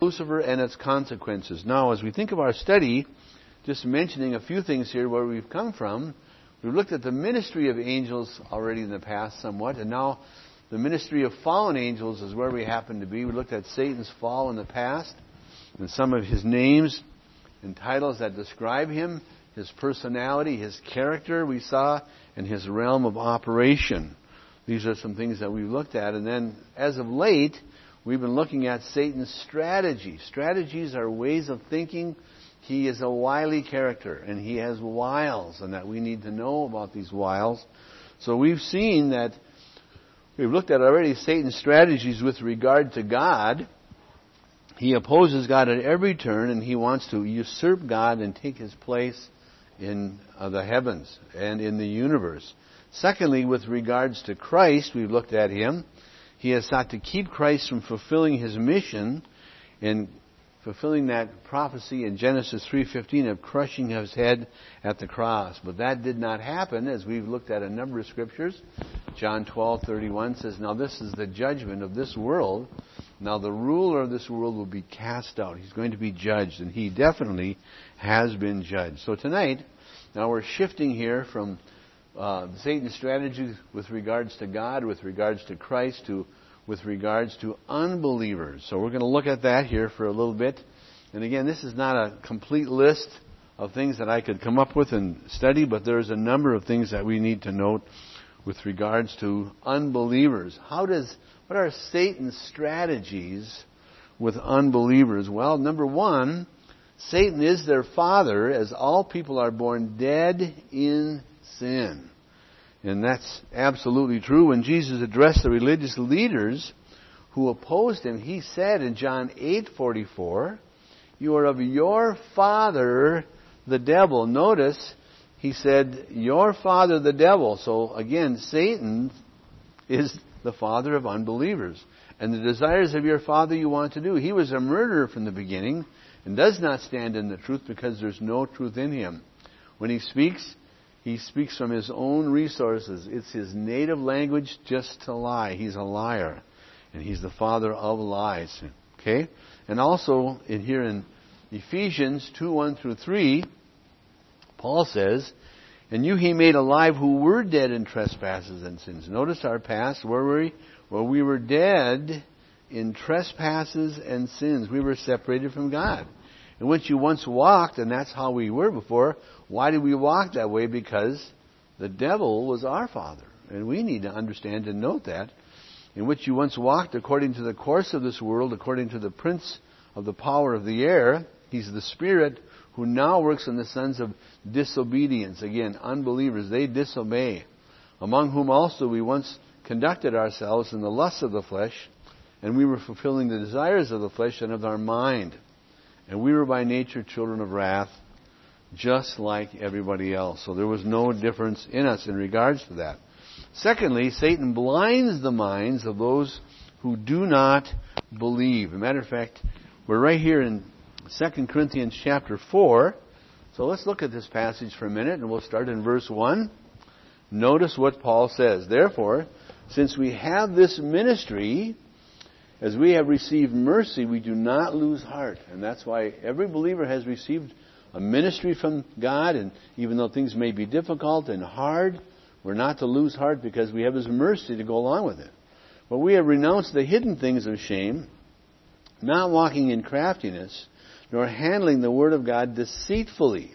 Lucifer and its consequences. Now, as we think of our study, just mentioning a few things here where we've come from, we've looked at the ministry of angels already in the past somewhat, and now the ministry of fallen angels is where we happen to be. We looked at Satan's fall in the past, and some of his names and titles that describe him, his personality, his character we saw, and his realm of operation. These are some things that we've looked at. And then, as of late, we've been looking at Satan's strategy. Strategies are ways of thinking. He is a wily character, and he has wiles, and that we need to know about these wiles. So we've seen that, we've looked at already Satan's strategies with regard to God. He opposes God at every turn, and he wants to usurp God and take his place in the heavens and in the universe. Secondly, with regards to Christ, we've looked at him. He has sought to keep Christ from fulfilling his mission and fulfilling that prophecy in Genesis 3:15 of crushing his head at the cross. But that did not happen, as we've looked at a number of scriptures. John 12:31 says, "Now this is the judgment of this world. Now the ruler of this world will be cast out." He's going to be judged, and he definitely has been judged. So tonight, now we're shifting here from Satan's strategy with regards to God, with regards to Christ, to with regards to unbelievers. So we're going to look at that here for a little bit. And again, this is not a complete list of things that I could come up with and study, but there's a number of things that we need to note with regards to unbelievers. What are Satan's strategies with unbelievers? Well, number one, Satan is their father, as all people are born dead in sin. And that's absolutely true. When Jesus addressed the religious leaders who opposed him, he said in John 8:44, "You are of your father, the devil." Notice, he said, "Your father, the devil." So again, Satan is the father of unbelievers. And the desires of your father you want to do. He was a murderer from the beginning and does not stand in the truth because there's no truth in him. When he speaks from his own resources. It's his native language just to lie. He's a liar. And he's the father of lies. Okay? And also, here in Ephesians 2:1-3, Paul says, "And you he made alive who were dead in trespasses and sins." Notice our past. Where were we? Well, we were dead in trespasses and sins. We were separated from God, in which you once walked, and that's how we were before. Why did we walk that way? Because the devil was our father. And we need to understand and note that. In which you once walked according to the course of this world, according to the prince of the power of the air. He's the spirit who now works in the sons of disobedience. Again, unbelievers, they disobey. Among whom also we once conducted ourselves in the lusts of the flesh, and we were fulfilling the desires of the flesh and of our mind. And we were by nature children of wrath, just like everybody else. So there was no difference in us in regards to that. Secondly, Satan blinds the minds of those who do not believe. As a matter of fact, we're right here in 2 Corinthians chapter 4. So let's look at this passage for a minute, and we'll start in verse 1. Notice what Paul says. "Therefore, since we have this ministry, as we have received mercy, we do not lose heart." And that's why every believer has received a ministry from God, and even though things may be difficult and hard, we're not to lose heart because we have His mercy to go along with it. "But we have renounced the hidden things of shame, not walking in craftiness, nor handling the word of God deceitfully,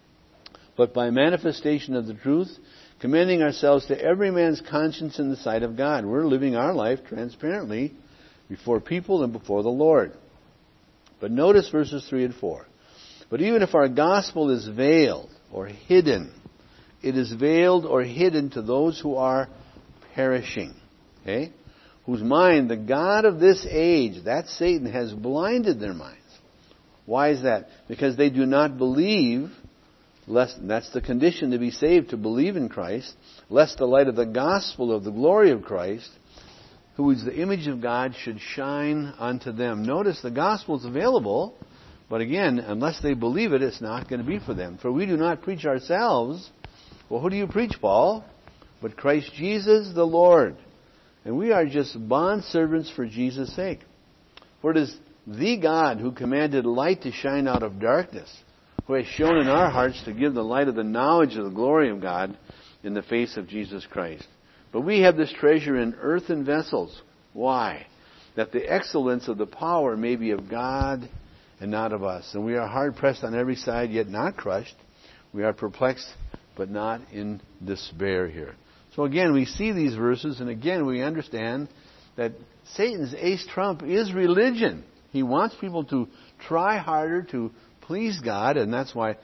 but by manifestation of the truth, commending ourselves to every man's conscience in the sight of God." We're living our life transparently before people and before the Lord. But notice verses 3 and 4. "But even if our gospel is veiled or hidden, it is veiled or hidden to those who are perishing." Okay? "Whose mind the God of this age," that's Satan, "has blinded their minds." Why is that? Because they do not believe, lest, that's the condition to be saved, to believe in Christ, lest the light of the gospel of the glory of Christ, who is the image of God, should shine unto them. Notice the gospel is available, but again, unless they believe it, it's not going to be for them. "For we do not preach ourselves." Well, who do you preach, Paul? "But Christ Jesus the Lord." And we are just bondservants for Jesus' sake. "For it is The God who commanded light to shine out of darkness, who has shown in our hearts to give the light of the knowledge of the glory of God in the face of Jesus Christ. But we have this treasure in earthen vessels. Why? That the excellence of the power may be of God and not of us. And we are hard pressed on every side, yet not crushed. We are perplexed, but not in despair here. So again, we see these verses, and again we understand that Satan's ace trump is religion. He wants people to try harder to please God, and that's why,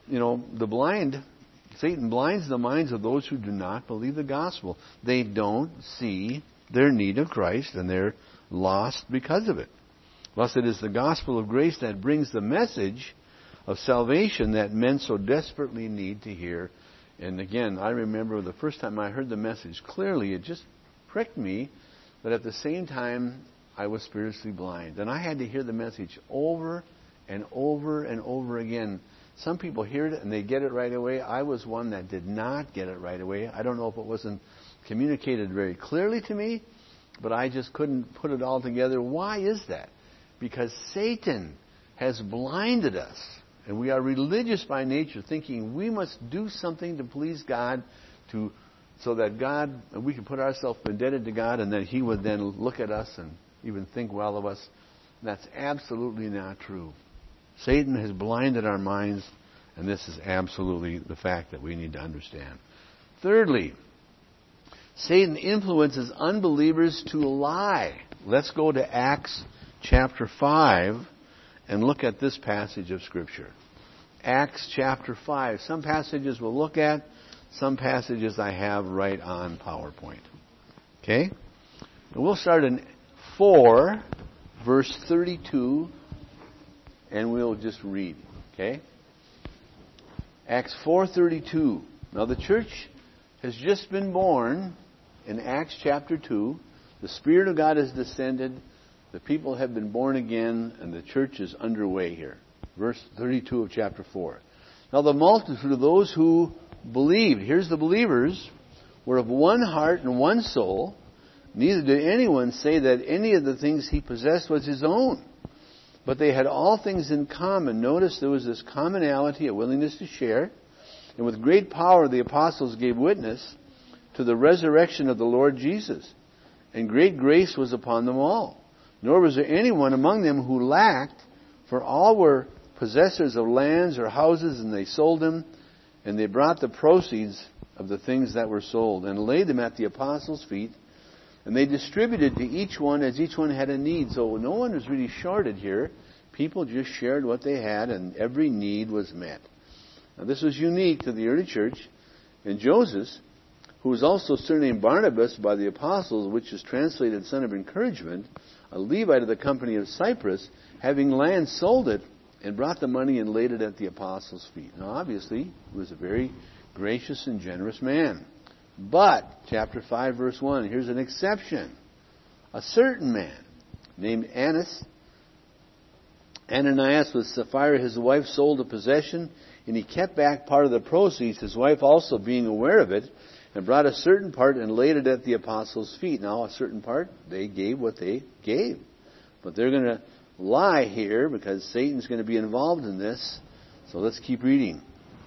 Satan blinds the minds of those who do not believe the gospel. They don't see their need of Christ, and they're lost because of it. Thus it is the gospel of grace that brings the message of salvation that men so desperately need to hear. And again, I remember the first time I heard the message clearly, it just pricked me, but at the same time, I was spiritually blind. And I had to hear the message over and over and over again. Some people hear it and they get it right away. I was one that did not get it right away. I don't know if it wasn't communicated very clearly to me, but I just couldn't put it all together. Why is that? Because Satan has blinded us. And we are religious by nature, thinking we must do something to please God, so that we can put ourselves indebted to God, and that He would then look at us and even think well of us. That's absolutely not true. Satan has blinded our minds, and this is absolutely the fact that we need to understand. Thirdly, Satan influences unbelievers to lie. Let's go to Acts chapter 5 and look at this passage of Scripture. Acts chapter 5. Some passages we'll look at, some passages I have right on PowerPoint. Okay? And we'll start in 4, verse 32, and we'll just read. Okay? Acts 4:32. Now the church has just been born in Acts chapter 2. The Spirit of God has descended. The people have been born again, and the church is underway here. Verse 32 of chapter 4. Now the multitude of those who believed, here's the believers, were of one heart and one soul. Neither did anyone say that any of the things he possessed was his own, but they had all things in common. Notice there was this commonality, a willingness to share. And with great power the apostles gave witness to the resurrection of the Lord Jesus. And great grace was upon them all. Nor was there anyone among them who lacked, for all were possessors of lands or houses, and they sold them, and they brought the proceeds of the things that were sold, and laid them at the apostles' feet, and they distributed to each one as each one had a need. So no one was really shorted here. People just shared what they had, and every need was met. Now this was unique to the early church. And Joseph, who was also surnamed Barnabas by the apostles, which is translated son of encouragement, a Levite of the company of Cyprus, having land, sold it, and brought the money and laid it at the apostles' feet. Now obviously, he was a very gracious and generous man. But, chapter 5, verse 1, here's an exception. A certain man named Ananias with Sapphira, his wife, sold a possession, and he kept back part of the proceeds, his wife also being aware of it, and brought a certain part and laid it at the apostles' feet. Now, a certain part, they gave what they gave. But they're going to lie here because Satan's going to be involved in this. So let's keep reading.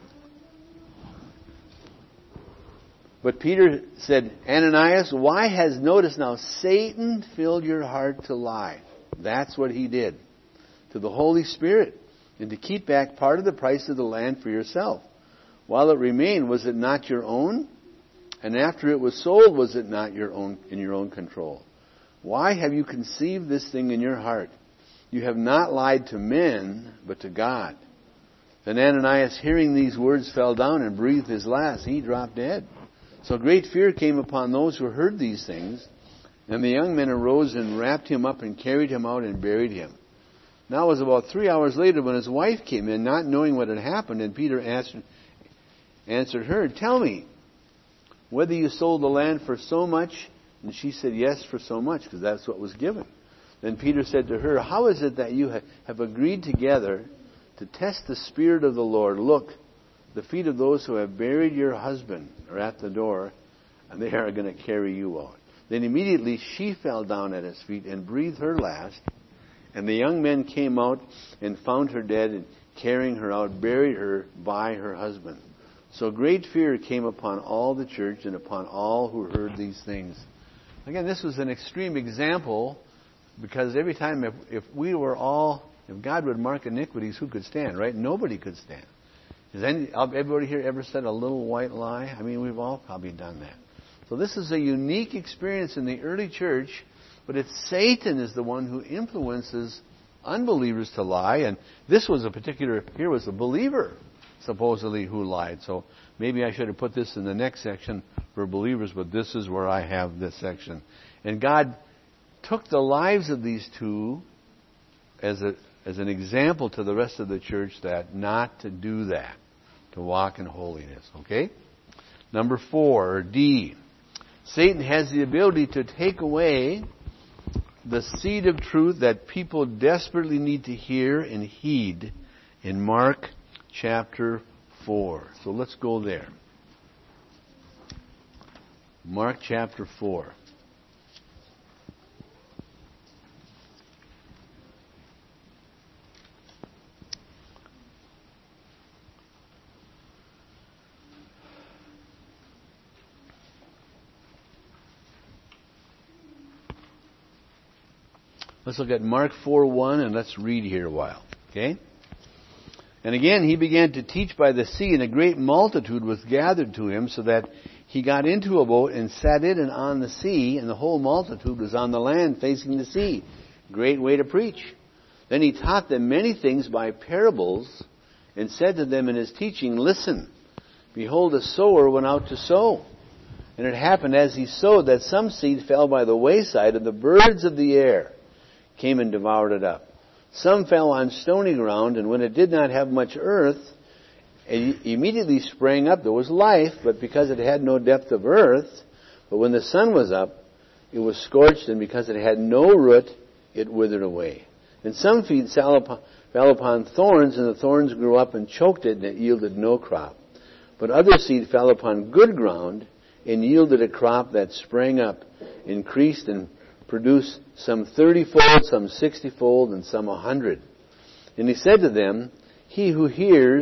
But Peter said, Ananias, why has, notice now, Satan filled your heart to lie? That's what he did to the Holy Spirit, and to keep back part of the price of the land for yourself. While it remained, was it not your own? And after it was sold, was it not your own, in your own control? Why have you conceived this thing in your heart? You have not lied to men, but to God. Then Ananias, hearing these words, fell down and breathed his last. He dropped dead. So great fear came upon those who heard these things. And the young men arose and wrapped him up and carried him out and buried him. Now it was about 3 hours later when his wife came in, not knowing what had happened. And Peter answered her, tell me, whether you sold the land for so much? And she said, yes, for so much, because that's what was given. Then Peter said to her, how is it that you have agreed together to test the Spirit of the Lord? Look, the feet of those who have buried your husband are at the door, and they are going to carry you out. Then immediately she fell down at his feet and breathed her last. And the young men came out and found her dead, and carrying her out, buried her by her husband. So great fear came upon all the church and upon all who heard these things. Again, this was an extreme example, because every time if God would mark iniquities, who could stand, right? Nobody could stand. Has everybody here ever said a little white lie? I mean, we've all probably done that. So this is a unique experience in the early church, but it's Satan is the one who influences unbelievers to lie, and here was a believer, supposedly, who lied. So maybe I should have put this in the next section for believers, but this is where I have this section. And God took the lives of these two as an example to the rest of the church that not to do that, to walk in holiness. Okay? Number 4, or D. Satan has the ability to take away the seed of truth that people desperately need to hear and heed in Mark chapter 4. So let's go there. Mark chapter 4. Let's look at Mark 4:1, and let's read here a while. Okay? And again, he began to teach by the sea, and a great multitude was gathered to him, so that he got into a boat and sat in it on the sea, and the whole multitude was on the land facing the sea. Great way to preach. Then he taught them many things by parables, and said to them in his teaching, Listen, behold, a sower went out to sow. And it happened as he sowed that some seed fell by the wayside, and the birds of the air came and devoured it up. Some fell on stony ground, and when it did not have much earth, it immediately sprang up. There was life, but because it had no depth of earth, but when the sun was up, it was scorched, and because it had no root, it withered away. And some seed fell upon thorns, and the thorns grew up and choked it, and it yielded no crop. But other seed fell upon good ground, and yielded a crop that sprang up, increased, and produced some 30-fold, some 60-fold, and some 100. And he said to them, He who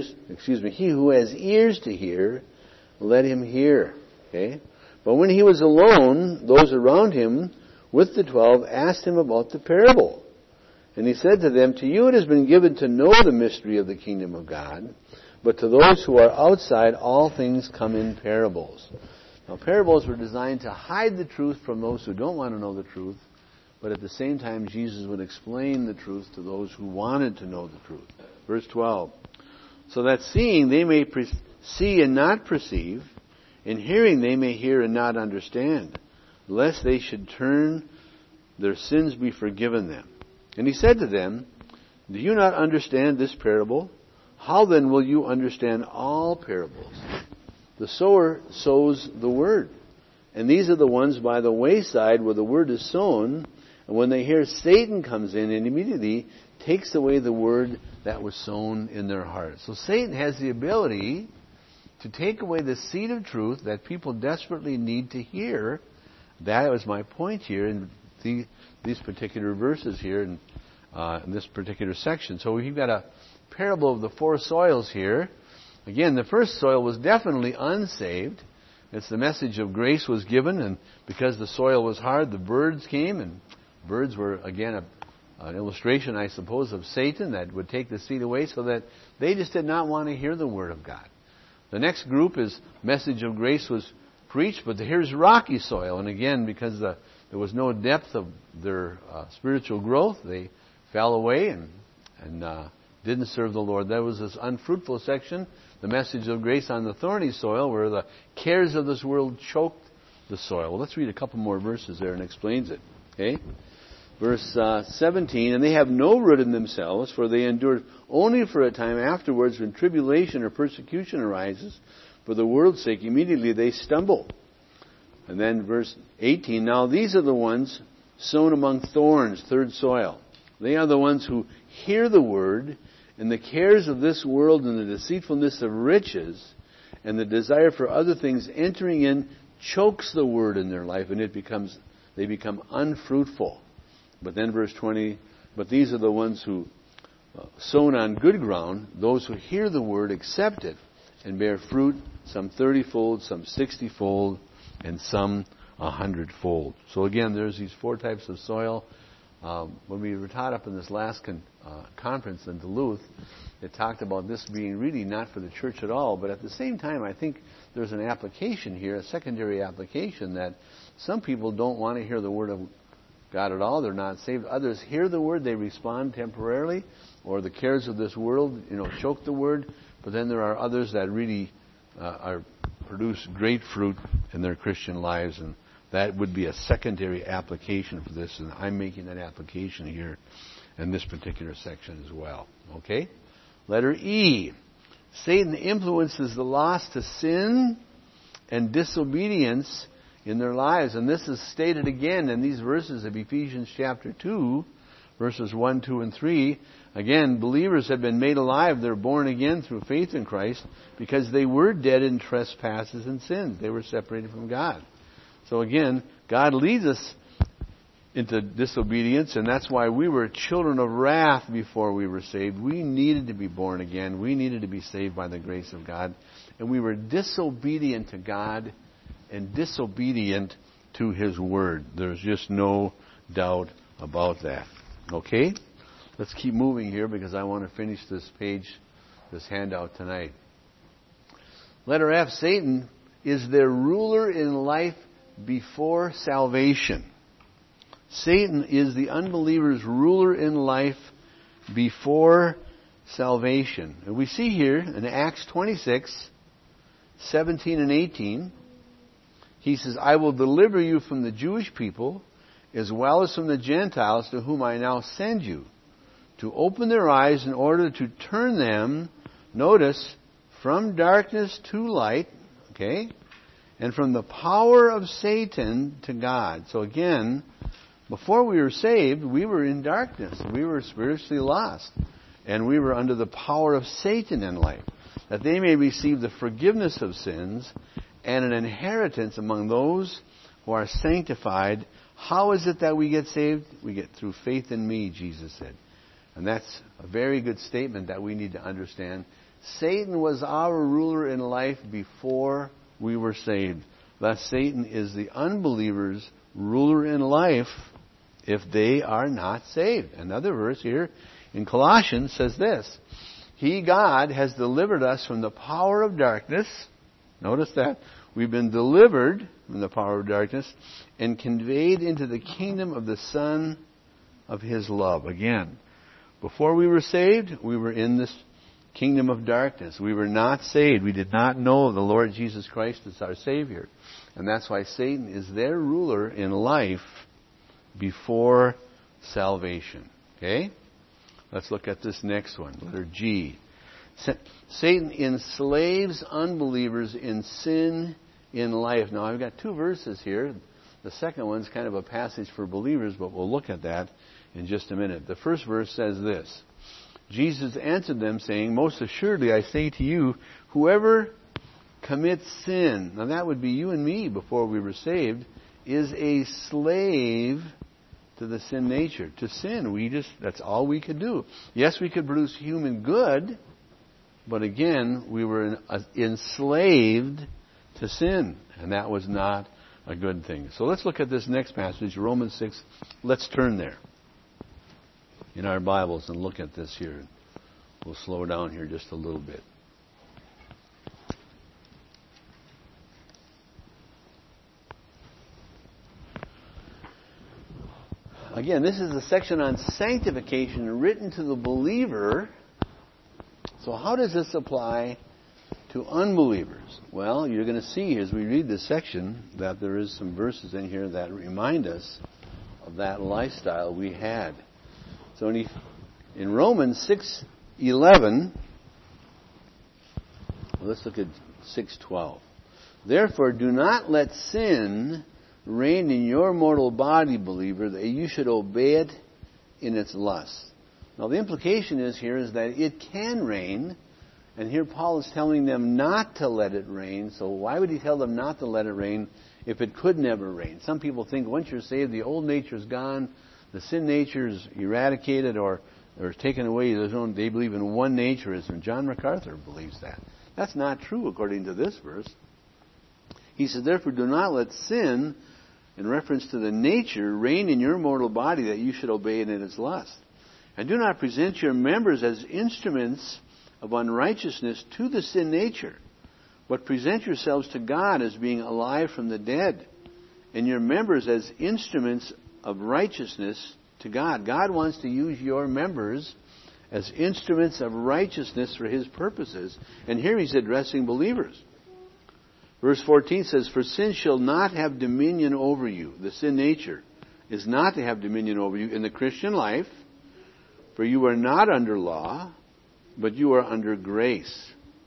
has ears to hear, let him hear. Okay? But when he was alone, those around him with the 12 asked him about the parable. And he said to them, To you it has been given to know the mystery of the kingdom of God, but to those who are outside, all things come in parables. Now, parables were designed to hide the truth from those who don't want to know the truth, but at the same time, Jesus would explain the truth to those who wanted to know the truth. Verse 12. So that seeing they may see and not perceive, and hearing they may hear and not understand, lest they should turn, their sins be forgiven them. And he said to them, Do you not understand this parable? How then will you understand all parables? The sower sows the word. And these are the ones by the wayside where the word is sown. And when they hear, Satan comes in and immediately takes away the word that was sown in their hearts. So Satan has the ability to take away the seed of truth that people desperately need to hear. That was my point here in these particular verses here in this particular section. So we've got a parable of the 4 soils here. Again, the first soil was definitely unsaved. It's the message of grace was given, and because the soil was hard, the birds came, and birds were, again, an illustration, I suppose, of Satan that would take the seed away, so that they just did not want to hear the Word of God. The next group is message of grace was preached, but here's rocky soil, and again, because there was no depth of their spiritual growth, they fell away and didn't serve the Lord. There was this unfruitful section, the message of grace on the thorny soil, where the cares of this world choked the soil. Well, let's read a couple more verses there and explains it. Okay? Verse 17, And they have no root in themselves, for they endure only for a time. Afterwards, when tribulation or persecution arises, for the world's sake, immediately they stumble. And then verse 18, Now these are the ones sown among thorns, third soil. They are the ones who hear the word, and the cares of this world and the deceitfulness of riches and the desire for other things entering in chokes the word in their life, and they become unfruitful. But then verse 20, But these are the ones who sown on good ground, those who hear the word, accept it, and bear fruit, some 30-fold, some 60-fold, and some 100-fold. So again, there's these 4 types of soil. When we were taught up in this last conference in Duluth, it talked about this being really not for the church at all, but at the same time, I think there's an application here, a secondary application, that some people don't want to hear the word of God at all. They're not saved. Others hear the word, they respond temporarily, or the cares of this world, choke the word. But then there are others that really produce great fruit in their Christian lives, and that would be a secondary application for this, and I'm making that application here in this particular section as well. Okay? Letter E. Satan influences the lost to sin and disobedience in their lives. And this is stated again in these verses of Ephesians chapter 2, verses 1, 2, and 3. Again, believers have been made alive. They're born again through faith in Christ because they were dead in trespasses and sins. They were separated from God. So again, God leads us into disobedience, and that's why we were children of wrath before we were saved. We needed to be born again. We needed to be saved by the grace of God. And we were disobedient to God and disobedient to His Word. There's just no doubt about that. Okay? Let's keep moving here because I want to finish this page, this handout tonight. Letter F, Satan is their ruler in life before salvation. Satan is the unbeliever's ruler in life before salvation. And we see here in Acts 26, 17 and 18, he says, I will deliver you from the Jewish people as well as from the Gentiles to whom I now send you, to open their eyes in order to turn them, notice, from darkness to light, okay, and from the power of Satan to God. So again, before we were saved, we were in darkness. We were spiritually lost. And we were under the power of Satan in life, that they may receive the forgiveness of sins and an inheritance among those who are sanctified. How is it that we get saved? We get through faith in me, Jesus said. And that's a very good statement that we need to understand. Satan was our ruler in life before we were saved. Thus, Satan is the unbeliever's ruler in life if they are not saved. Another verse here in Colossians says this, He, God, has delivered us from the power of darkness. Notice that. We've been delivered from the power of darkness and conveyed into the kingdom of the Son of His love. Again, before we were saved, we were in this kingdom of darkness. We were not saved. We did not know the Lord Jesus Christ as our Savior. And that's why Satan is their ruler in life before salvation. Okay? Let's look at this next one. Letter G. Satan enslaves unbelievers in sin in life. Now, I've got 2 verses here. The second one's kind of a passage for believers, but we'll look at that in just a minute. The first verse says this, Jesus answered them, saying, Most assuredly I say to you, whoever commits sin, now that would be you and me before we were saved, is a slave to the sin nature. To sin, that's all we could do. Yes, we could produce human good, but again, we were enslaved to sin, and that was not a good thing. So let's look at this next passage, Romans 6. Let's turn there in our Bibles and look at this here. We'll slow down here just a little bit. Again, this is a section on sanctification written to the believer. So how does this apply to unbelievers? Well, you're going to see as we read this section that there is some verses in here that remind us of that lifestyle we had. So in Romans 6:11, let's look at 6:12. Therefore, do not let sin reign in your mortal body, believer, that you should obey it in its lust. Now, the implication is that it can reign, and here Paul is telling them not to let it reign. So why would he tell them not to let it reign if it could never reign? Some people think once you're saved, the old nature is gone, the sin nature is eradicated or taken away. They believe in one naturism. John MacArthur believes that. That's not true according to this verse. He said, therefore do not let sin, in reference to the nature, reign in your mortal body that you should obey it in its lust. And do not present your members as instruments of unrighteousness to the sin nature, but present yourselves to God as being alive from the dead, and your members as instruments of righteousness to God. God wants to use your members as instruments of righteousness for His purposes. And here He's addressing believers. Verse 14 says, for sin shall not have dominion over you. The sin nature is not to have dominion over you in the Christian life, for you are not under law, but you are under grace.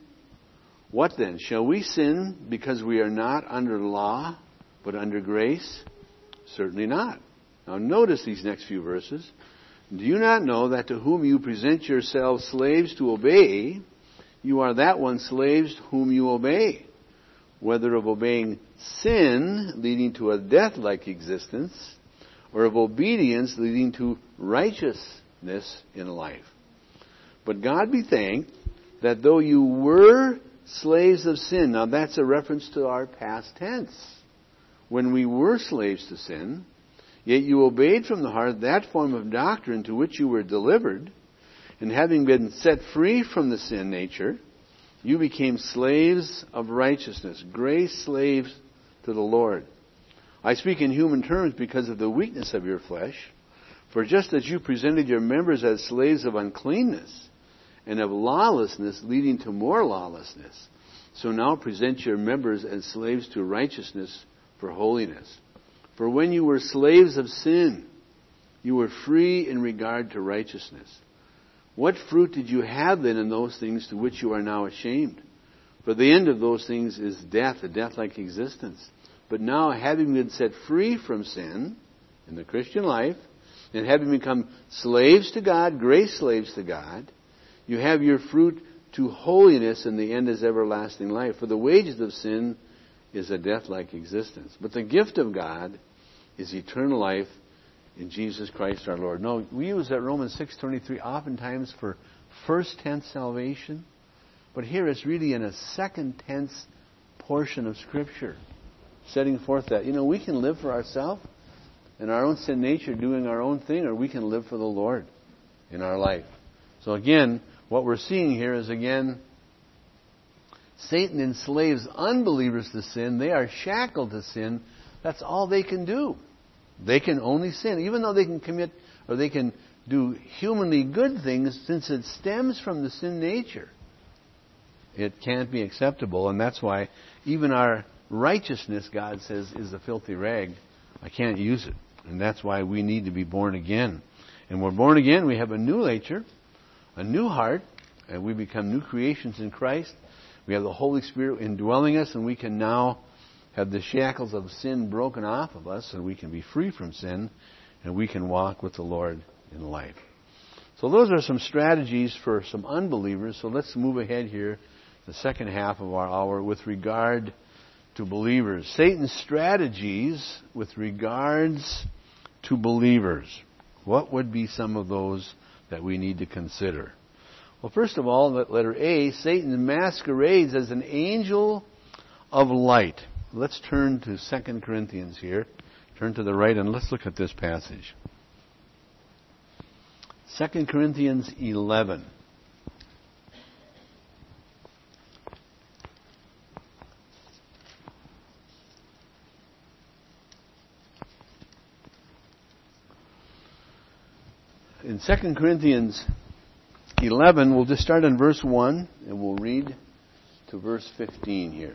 What then? Shall we sin because we are not under law, but under grace? Certainly not. Now notice these next few verses. Do you not know that to whom you present yourselves slaves to obey, you are that one slaves whom you obey, whether of obeying sin, leading to a death-like existence, or of obedience, leading to righteousness in life. But God be thanked that though you were slaves of sin, now that's a reference to our past tense. When we were slaves to sin, yet you obeyed from the heart that form of doctrine to which you were delivered, and having been set free from the sin nature, you became slaves of righteousness, grace slaves to the Lord. I speak in human terms because of the weakness of your flesh. For just as you presented your members as slaves of uncleanness and of lawlessness leading to more lawlessness, so now present your members as slaves to righteousness for holiness. For when you were slaves of sin, you were free in regard to righteousness. What fruit did you have then in those things to which you are now ashamed? For the end of those things is death, a death-like existence. But now, having been set free from sin in the Christian life, and having become slaves to God, grace slaves to God, you have your fruit to holiness, and the end is everlasting life. For the wages of sin is a death-like existence. But the gift of God is eternal life in Jesus Christ our Lord. No, we use that Romans 6:23 oftentimes for first tense salvation, but here it's really in a second tense portion of Scripture, setting forth that, we can live for ourselves in our own sin nature, doing our own thing, or we can live for the Lord in our life. So again, what we're seeing here is, again, Satan enslaves unbelievers to sin. They are shackled to sin. That's all they can do. They can only sin. Even though they can commit, or they can do humanly good things, since it stems from the sin nature, it can't be acceptable. And that's why even our righteousness, God says, is a filthy rag. I can't use it. And that's why we need to be born again. And we're born again. We have a new nature, a new heart, and we become new creations in Christ. We have the Holy Spirit indwelling us, and we can now have the shackles of sin broken off of us, and we can be free from sin, and we can walk with the Lord in life. So those are some strategies for some unbelievers. So let's move ahead here, the second half of our hour, with regard to believers. Satan's strategies with regards to believers. What would be some of those that we need to consider? Well, first of all, letter A, Satan masquerades as an angel of light. Let's turn to 2 Corinthians here. Turn to the right and let's look at this passage. 2 Corinthians 11. In 2 Corinthians 11, we'll just start in verse 1 and we'll read to verse 15 here.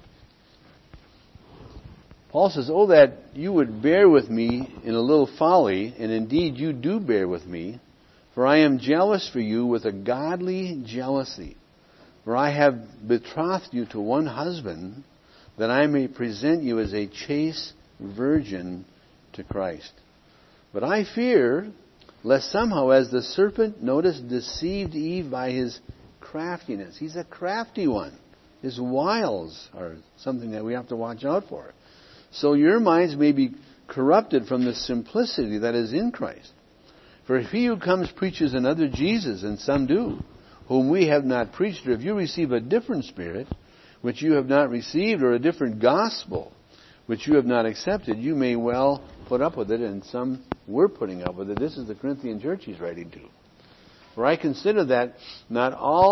Paul says, "Oh, that you would bear with me in a little folly, and indeed you do bear with me, for I am jealous for you with a godly jealousy. For I have betrothed you to one husband, that I may present you as a chaste virgin to Christ. But I fear, lest somehow, as the serpent, notice, deceived Eve by his craftiness." He's a crafty one. His wiles are something that we have to watch out for. "So your minds may be corrupted from the simplicity that is in Christ. For if he who comes preaches another Jesus, and some do, whom we have not preached, or if you receive a different spirit, which you have not received, or a different gospel, which you have not accepted, you may well put up with it, and some were putting up with it. This is the Corinthian church he's writing to. For I consider that not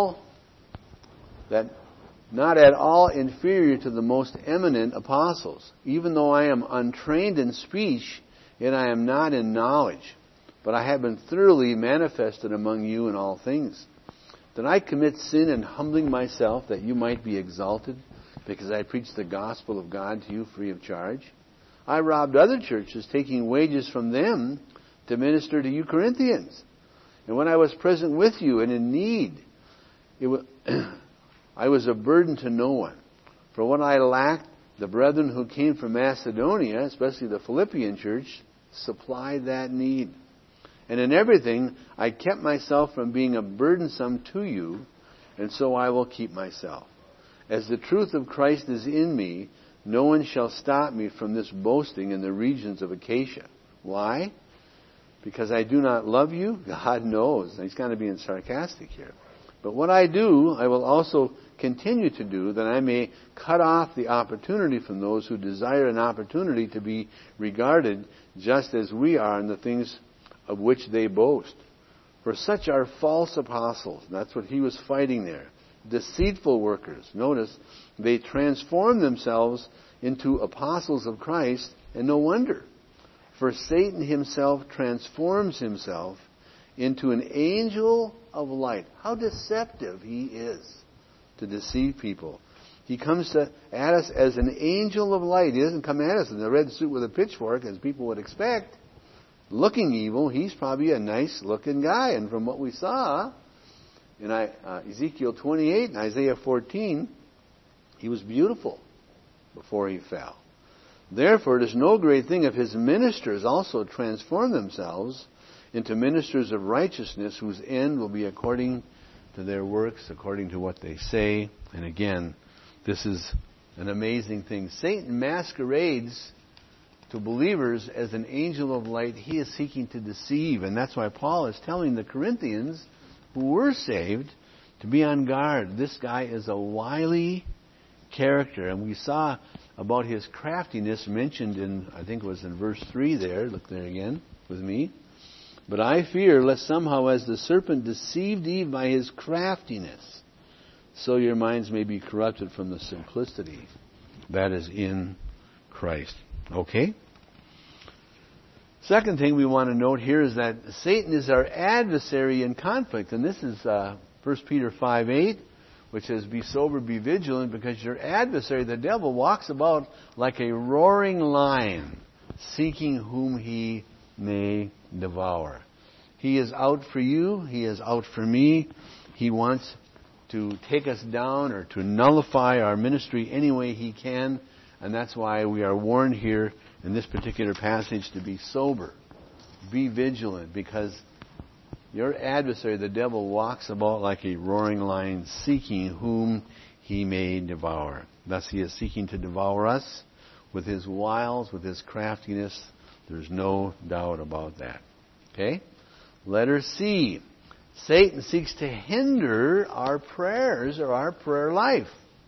at all inferior to the most eminent apostles, even though I am untrained in speech, yet I am not in knowledge, but I have been thoroughly manifested among you in all things. Did I commit sin in humbling myself that you might be exalted, because I preached the gospel of God to you free of charge? I robbed other churches, taking wages from them to minister to you Corinthians. And when I was present with you and in need, I was a burden to no one. For what I lacked, the brethren who came from Macedonia, especially the Philippian church, supplied that need. And in everything, I kept myself from being a burdensome to you, and so I will keep myself. As the truth of Christ is in me, no one shall stop me from this boasting in the regions of Achaia. Why? Because I do not love you? God knows. He's kind of being sarcastic here. But what I do, I will also continue to do, that I may cut off the opportunity from those who desire an opportunity to be regarded just as we are in the things of which they boast. For such are false apostles. That's what he was fighting there. Deceitful workers. Notice, they transform themselves into apostles of Christ, and no wonder. For Satan himself transforms himself into an angel of light. How deceptive he is to deceive people. He comes at us as an angel of light. He doesn't come at us in a red suit with a pitchfork, as people would expect, looking evil. He's probably a nice-looking guy. And from what we saw in Ezekiel 28 and Isaiah 14, he was beautiful before he fell. Therefore, it is no great thing if his ministers also transform themselves into ministers of righteousness, whose end will be according to their works, according to what they say. And again, this is an amazing thing. Satan masquerades to believers as an angel of light. He is seeking to deceive. And that's why Paul is telling the Corinthians who were saved to be on guard. This guy is a wily character. And we saw about his craftiness mentioned in, I think it was in verse 3 there. Look there again with me. But I fear lest somehow as the serpent deceived Eve by his craftiness, so your minds may be corrupted from the simplicity that is in Christ. Okay? Second thing we want to note here is that Satan is our adversary in conflict. And this is 1 Peter 5:8, which says, be sober, be vigilant, because your adversary, the devil, walks about like a roaring lion, seeking whom he may devour. He is out for you. He is out for me. He wants to take us down or to nullify our ministry any way he can. And that's why we are warned here in this particular passage to be sober. Be vigilant, because your adversary, the devil, walks about like a roaring lion, seeking whom he may devour. Thus he is seeking to devour us with his wiles, with his craftiness. There's no doubt about that. Okay? Letter C. Satan seeks to hinder our prayers or our prayer life.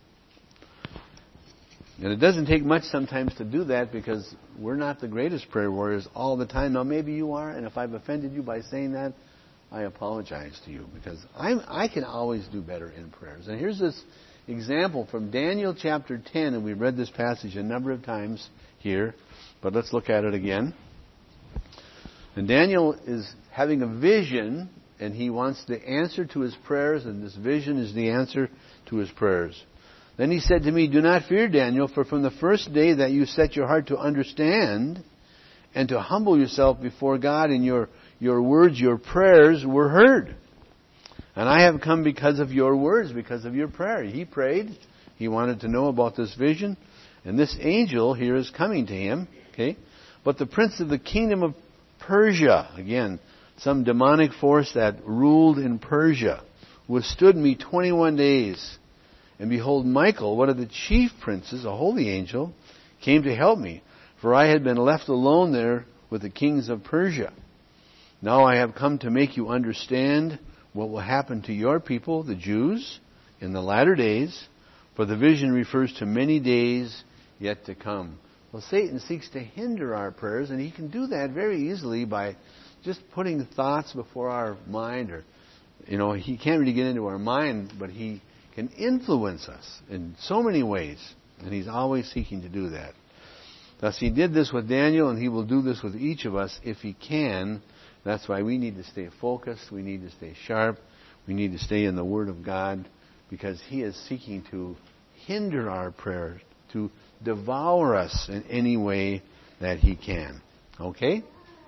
And it doesn't take much sometimes to do that, because we're not the greatest prayer warriors all the time. Now maybe you are, and if I've offended you by saying that, I apologize to you, because I can always do better in prayers. And here's this example from Daniel chapter 10, and we've read this passage a number of times here, but let's look at it again. And Daniel is having a vision, and he wants the answer to his prayers, and this vision is the answer to his prayers. Then he said to me, do not fear, Daniel, for from the first day that you set your heart to understand and to humble yourself before God, and your words, your prayers were heard. And I have come because of your words, because of your prayer. He prayed. He wanted to know about this vision. And this angel here is coming to him. Okay? But the prince of the kingdom of Persia, again, some demonic force that ruled in Persia, withstood me 21 days. And behold, Michael, one of the chief princes, a holy angel, came to help me. For For I had been left alone there with the kings of Persia. Now I have come to make you understand what will happen to your people, the Jews, in the latter days, for the vision refers to many days yet to come. Well, Satan seeks to hinder our prayers, and he can do that very easily by just putting thoughts before our mind. Or, he can't really get into our mind, but he can influence us in so many ways, and he's always seeking to do that. Thus, he did this with Daniel, and he will do this with each of us if he can. That's why we need to stay focused. We need to stay sharp. We need to stay in the Word of God, because he is seeking to hinder our prayers, to devour us in any way that he can. Okay?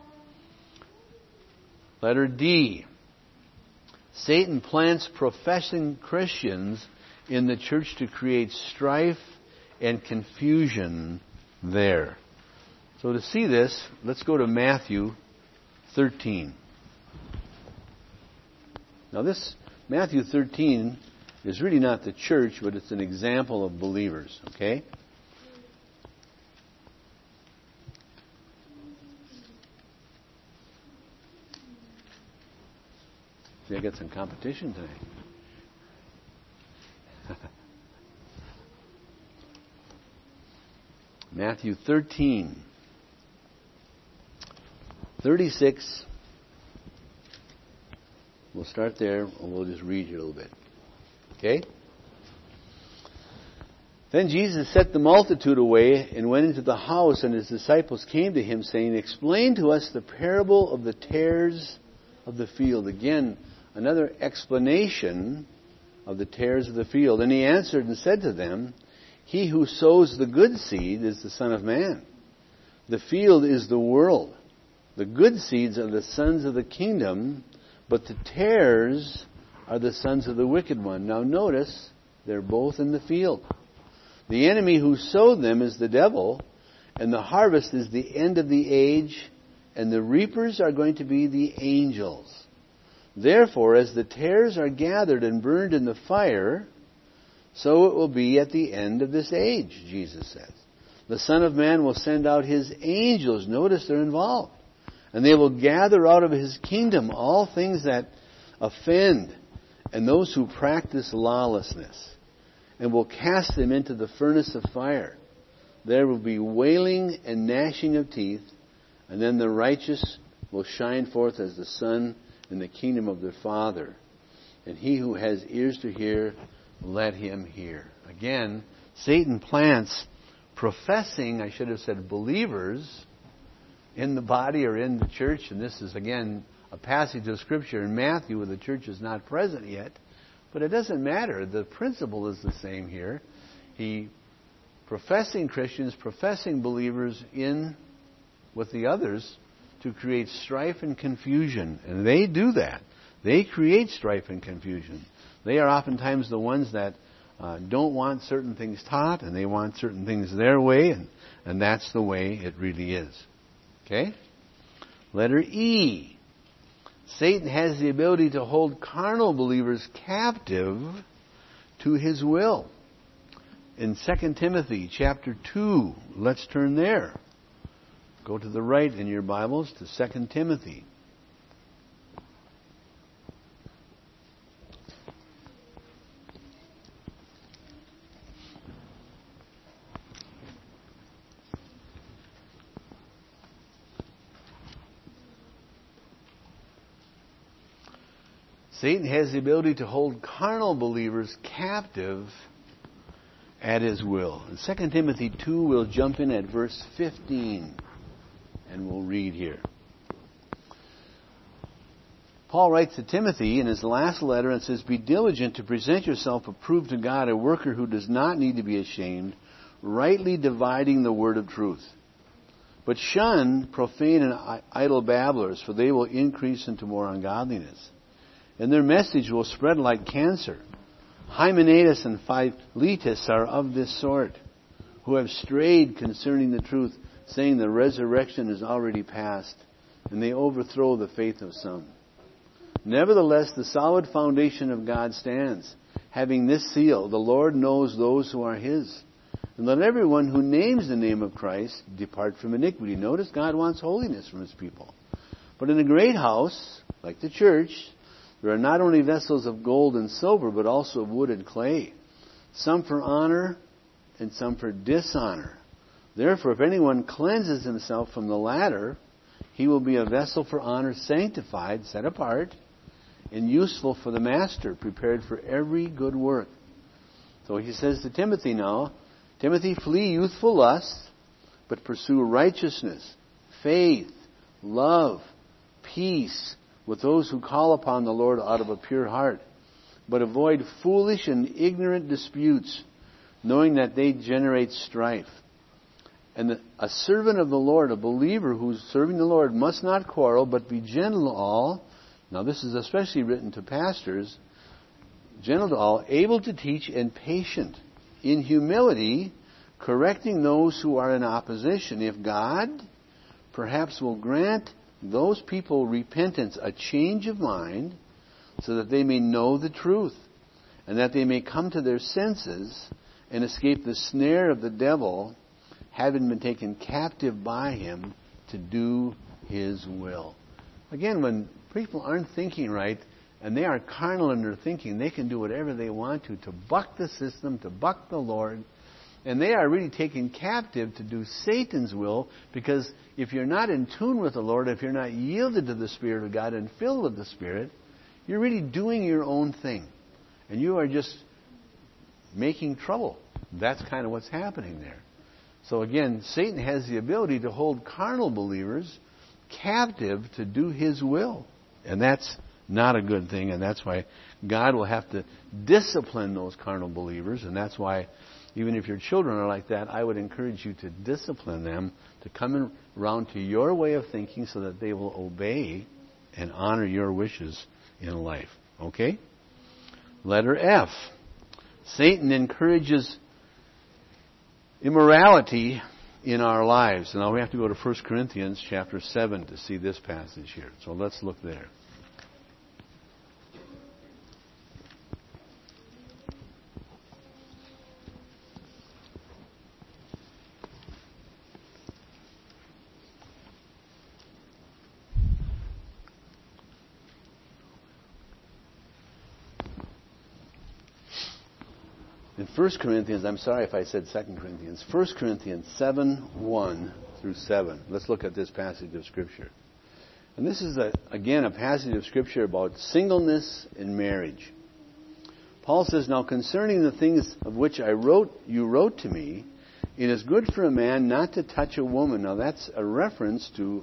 Letter D. Satan plants professing Christians in the church to create strife and confusion there. So to see this, let's go to Matthew 13. Now this Matthew 13 is really not the church, but it's an example of believers, okay? See, I got some competition tonight. Matthew 13, 36. We'll start there, and we'll just read here a little bit. Okay? Then Jesus set the multitude away and went into the house, and his disciples came to him, saying, "Explain to us the parable of the tares of the field." Again, another explanation of the tares of the field. And he answered and said to them, "He who sows the good seed is the Son of Man. The field is the world. The good seeds are the sons of the kingdom, but the tares are the sons of the wicked one." Now notice, they're both in the field. The enemy who sowed them is the devil, and the harvest is the end of the age, and the reapers are going to be the angels. Therefore, as the tares are gathered and burned in the fire, so it will be at the end of this age, Jesus says. The Son of Man will send out his angels. Notice they're involved. And they will gather out of his kingdom all things that offend and those who practice lawlessness, and will cast them into the furnace of fire. There will be wailing and gnashing of teeth, and then the righteous will shine forth as the sun in the kingdom of their Father. And he who has ears to hear, let him hear. Again, Satan plants professing, I should have said believers, in the body or in the church. And this is, again, a passage of Scripture in Matthew where the church is not present yet. But it doesn't matter. The principle is the same here. Professing Christians, professing believers in with the others to create strife and confusion. And they do that. They create strife and confusion. They are oftentimes the ones that don't want certain things taught, and they want certain things their way, and that's the way it really is. Okay? Letter E. Satan has the ability to hold carnal believers captive to his will. In 2 Timothy chapter 2, let's turn there. Go to the right in your Bibles to 2 Timothy. Satan has the ability to hold carnal believers captive at his will. In 2 Timothy 2, we'll jump in at verse 15, and we'll read here. Paul writes to Timothy in his last letter and says, "Be diligent to present yourself approved to God, a worker who does not need to be ashamed, rightly dividing the word of truth. But shun profane and idle babblers, for they will increase into more ungodliness. And their message will spread like cancer. Hymenaeus and Philetus are of this sort, who have strayed concerning the truth, saying the resurrection is already past, and they overthrow the faith of some. Nevertheless, the solid foundation of God stands, having this seal: the Lord knows those who are his. And let everyone who names the name of Christ depart from iniquity. Notice God wants holiness from His people. But in a great house, like the church, there are not only vessels of gold and silver, but also of wood and clay, some for honor and some for dishonor. Therefore, if anyone cleanses himself from the latter, he will be a vessel for honor, sanctified, set apart, and useful for the master, prepared for every good work. So he says to Timothy now, Timothy, flee youthful lusts, but pursue righteousness, faith, love, peace with those who call upon the Lord out of a pure heart. But avoid foolish and ignorant disputes, knowing that they generate strife. And a servant of the Lord, a believer who's serving the Lord, must not quarrel, but be gentle to all. Now this is especially written to pastors. Gentle to all, able to teach, and patient, in humility, correcting those who are in opposition. If God perhaps will grant those people repentance, a change of mind, so that they may know the truth, and that they may come to their senses and escape the snare of the devil, having been taken captive by him to do his will. Again, when people aren't thinking right, and they are carnal in their thinking, they can do whatever they want to buck the system, to buck the Lord. And they are really taken captive to do Satan's will, because if you're not in tune with the Lord, if you're not yielded to the Spirit of God and filled with the Spirit, you're really doing your own thing. And you are just making trouble. That's kind of what's happening there. So again, Satan has the ability to hold carnal believers captive to do his will. And that's not a good thing, and that's why God will have to discipline those carnal believers, and that's why even if your children are like that, I would encourage you to discipline them, to come around to your way of thinking so that they will obey and honor your wishes in life. Okay? Letter F. Satan encourages immorality in our lives. Now we have to go to 1 Corinthians chapter 7 to see this passage here. So let's look there. In 1 Corinthians, I'm sorry if I said 2 Corinthians, 1 Corinthians 7, 1 through 7. Let's look at this passage of Scripture. And this is, again, a passage of Scripture about singleness and marriage. Paul says, now concerning the things of which you wrote to me, it is good for a man not to touch a woman. Now that's a reference to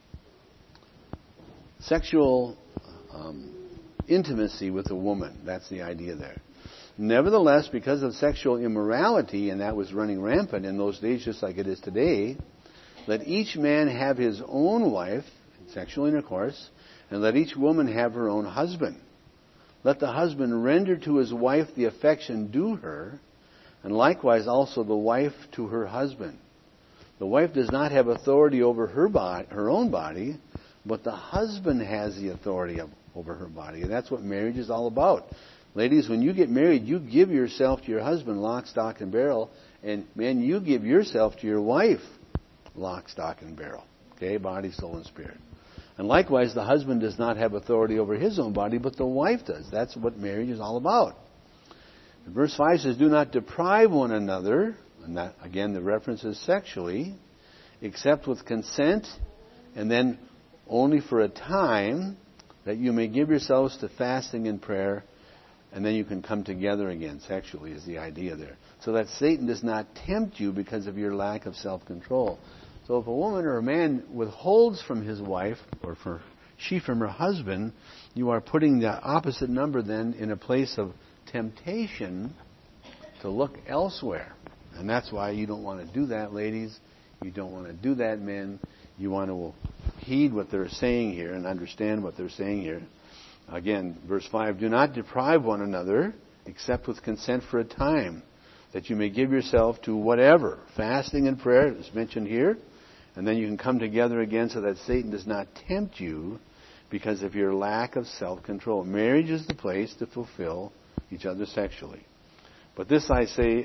sexual intimacy with a woman. That's the idea there. Nevertheless, because of sexual immorality, and that was running rampant in those days just like it is today, let each man have his own wife, sexual intercourse, and let each woman have her own husband. Let the husband render to his wife the affection due her, and likewise also the wife to her husband. The wife does not have authority over her own body, but the husband has the authority over her body. And that's what marriage is all about. Ladies, when you get married, you give yourself to your husband, lock, stock, and barrel. And men, you give yourself to your wife, lock, stock, and barrel. Okay, body, soul, and spirit. And likewise, the husband does not have authority over his own body, but the wife does. That's what marriage is all about. And verse 5 says, do not deprive one another, and that, again, the reference is sexually, except with consent, and then only for a time, that you may give yourselves to fasting and prayer, and then you can come together again. Sexually is the idea there. So that Satan does not tempt you because of your lack of self-control. So if a woman or a man withholds from his wife, or she from her husband, you are putting the opposite number then in a place of temptation to look elsewhere. And that's why you don't want to do that, ladies. You don't want to do that, men. You want to heed what they're saying here and understand what they're saying here. Again, verse 5, do not deprive one another, except with consent for a time, that you may give yourself to whatever, fasting and prayer, is mentioned here, and then you can come together again so that Satan does not tempt you because of your lack of self-control. Marriage is the place to fulfill each other sexually. But this I say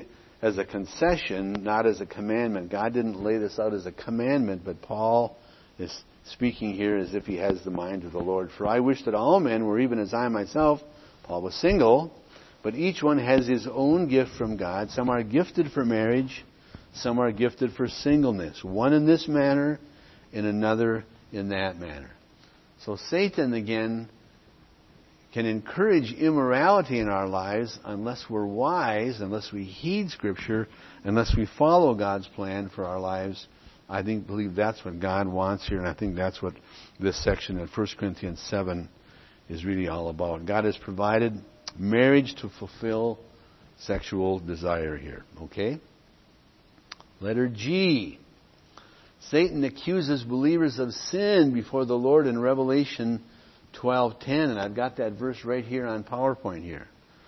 as a concession, not as a commandment. God didn't lay this out as a commandment, but Paul is speaking here as if he has the mind of the Lord. For I wish that all men were even as I myself. Paul was single, but each one has his own gift from God. Some are gifted for marriage, some are gifted for singleness. One in this manner, and another in that manner. So Satan, again, can encourage immorality in our lives unless we're wise, unless we heed Scripture, unless we follow God's plan for our lives. I believe that's what God wants here, and I think that's what this section in 1 Corinthians 7 is really all about. God has provided marriage to fulfill sexual desire here. Okay? Letter G. Satan accuses believers of sin before the Lord in Revelation 12:10, and I've got that verse right here on PowerPoint here.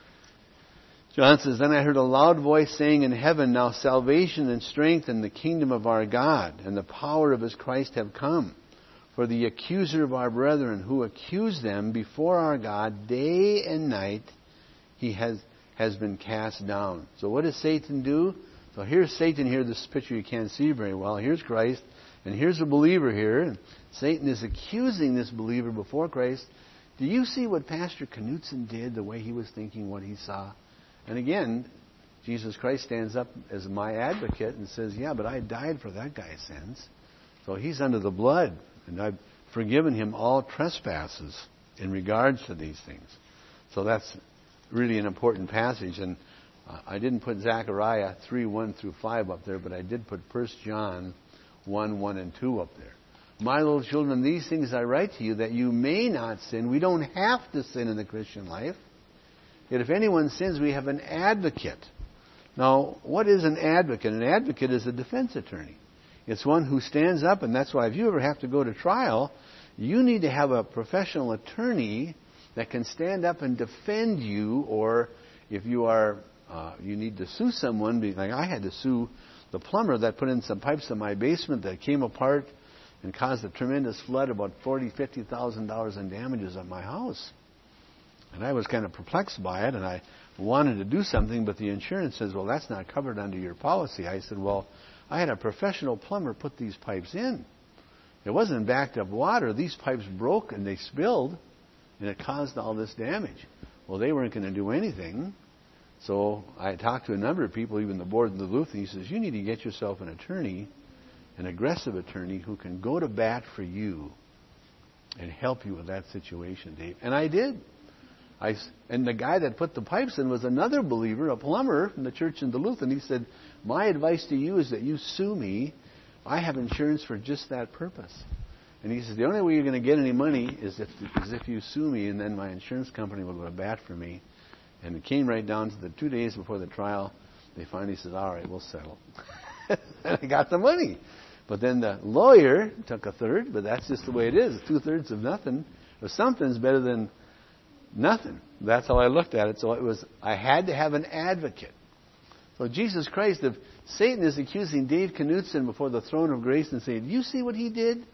John says, Then I heard a loud voice saying in heaven, Now salvation and strength and the kingdom of our God and the power of His Christ have come. For the accuser of our brethren, who accused them before our God day and night, he has been cast down. So what does Satan do? So here's Satan here, this picture you can't see very well. Here's Christ, and here's a believer here. And Satan is accusing this believer before Christ. Do you see what Pastor Knutson did, the way he was thinking, what he saw? And again, Jesus Christ stands up as my advocate and says, yeah, but I died for that guy's sins. So he's under the blood, and I've forgiven him all trespasses in regards to these things. So that's really an important passage. And I didn't put Zechariah 3:1-5 up there, but I did put 1 John 1:1 and 2 up there. My little children, these things I write to you that you may not sin. We don't have to sin in the Christian life. Yet if anyone sins, we have an advocate. Now, what is an advocate? An advocate is a defense attorney. It's one who stands up, and that's why if you ever have to go to trial, you need to have a professional attorney that can stand up and defend you, or if you are you need to sue someone, like I had to sue the plumber that put in some pipes in my basement that came apart and caused a tremendous flood, about $40,000-$50,000 in damages on my house. And I was kind of perplexed by it, and I wanted to do something, but the insurance says, well, that's not covered under your policy. I said, well, I had a professional plumber put these pipes in. It wasn't backed up water. These pipes broke and they spilled, and it caused all this damage. Well, they weren't going to do anything. So I talked to a number of people, even the board of Duluth, and he says, you need to get yourself an attorney, an aggressive attorney who can go to bat for you and help you with that situation, Dave. And I did. And the guy that put the pipes in was another believer, a plumber from the church in Duluth, and he said, my advice to you is that you sue me. I have insurance for just that purpose. And he says, the only way you're going to get any money is if you sue me, and then my insurance company will go to bat for me. And it came right down to the 2 days before the trial. They finally said, all right, we'll settle. And I got the money. But then the lawyer took a third, but that's just the way it is. 2/3 of nothing, or something's better than nothing. That's how I looked at it. So I had to have an advocate. So Jesus Christ, if Satan is accusing Dave Knutson before the throne of grace and saying, do you see what he did?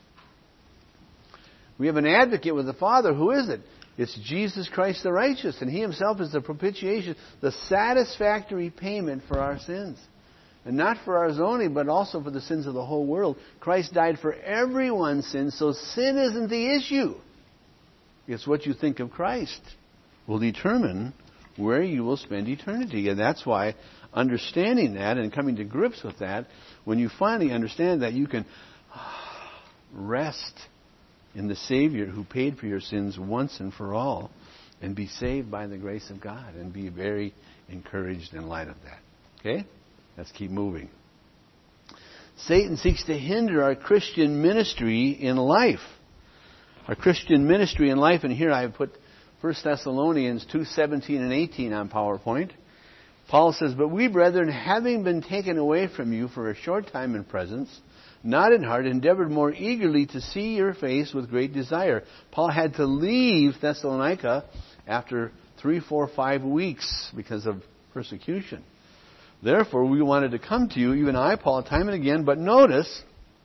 We have an advocate with the Father. Who is it? It's Jesus Christ the righteous, and He Himself is the propitiation, the satisfactory payment for our sins. And not for ours only, but also for the sins of the whole world. Christ died for everyone's sins, so sin isn't the issue. It's what you think of Christ will determine where you will spend eternity. And that's why understanding that and coming to grips with that, when you finally understand that, you can rest in the Savior who paid for your sins once and for all, and be saved by the grace of God, and be very encouraged in light of that. Okay? Let's keep moving. Satan seeks to hinder our Christian ministry in life. Our Christian ministry in life, and here I have put 1 Thessalonians 2:17 and 18 on PowerPoint. Paul says, but we, brethren, having been taken away from you for a short time in presence, not in heart, endeavored more eagerly to see your face with great desire. Paul had to leave Thessalonica after 3, 4, 5 weeks because of persecution. Therefore, we wanted to come to you, even I, Paul, time and again. But notice,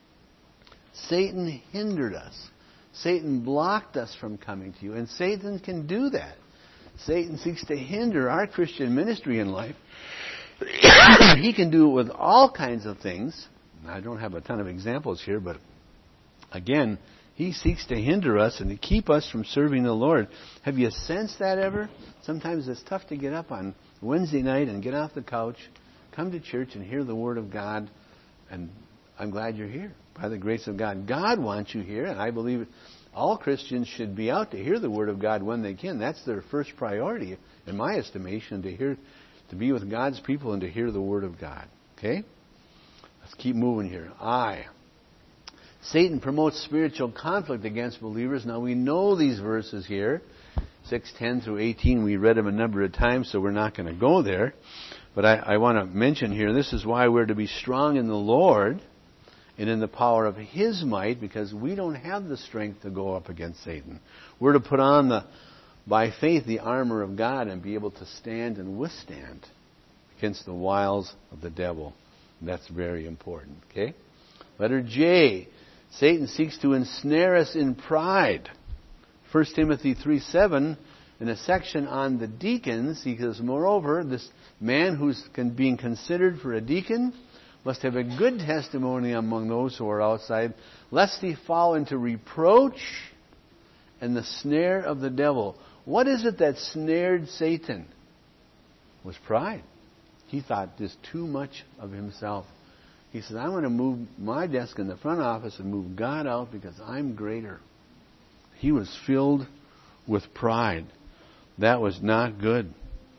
Satan hindered us. Satan blocked us from coming to you. And Satan can do that. Satan seeks to hinder our Christian ministry in life He can do it with all kinds of things. I don't have a ton of examples here, but again, He seeks to hinder us and to keep us from serving the Lord. Have you sensed that ever? Sometimes it's tough to get up on Wednesday night and get off the couch, come to church and hear the Word of God, and I'm glad you're here. By the grace of God, God wants you here, and I believe all Christians should be out to hear the Word of God when they can. That's their first priority, in my estimation, to be with God's people and to hear the Word of God. Okay? Let's keep moving here. Satan promotes spiritual conflict against believers. Now we know these verses here, 6:10 through 18. We read them a number of times, so we're not going to go there. But I want to mention here, this is why we're to be strong in the Lord and in the power of His might, because we don't have the strength to go up against Satan. We're to put on, by faith, the armor of God and be able to stand and withstand against the wiles of the devil. That's very important. Okay? Letter J. Satan seeks to ensnare us in pride. 1 Timothy 3:7, in a section on the deacons, he says, moreover, this man who's being considered for a deacon must have a good testimony among those who are outside, lest he fall into reproach and the snare of the devil. What is it that snared Satan? It was pride. He thought just too much of himself. He said, I'm going to move my desk in the front office and move God out because I'm greater. He was filled with pride. That was not good.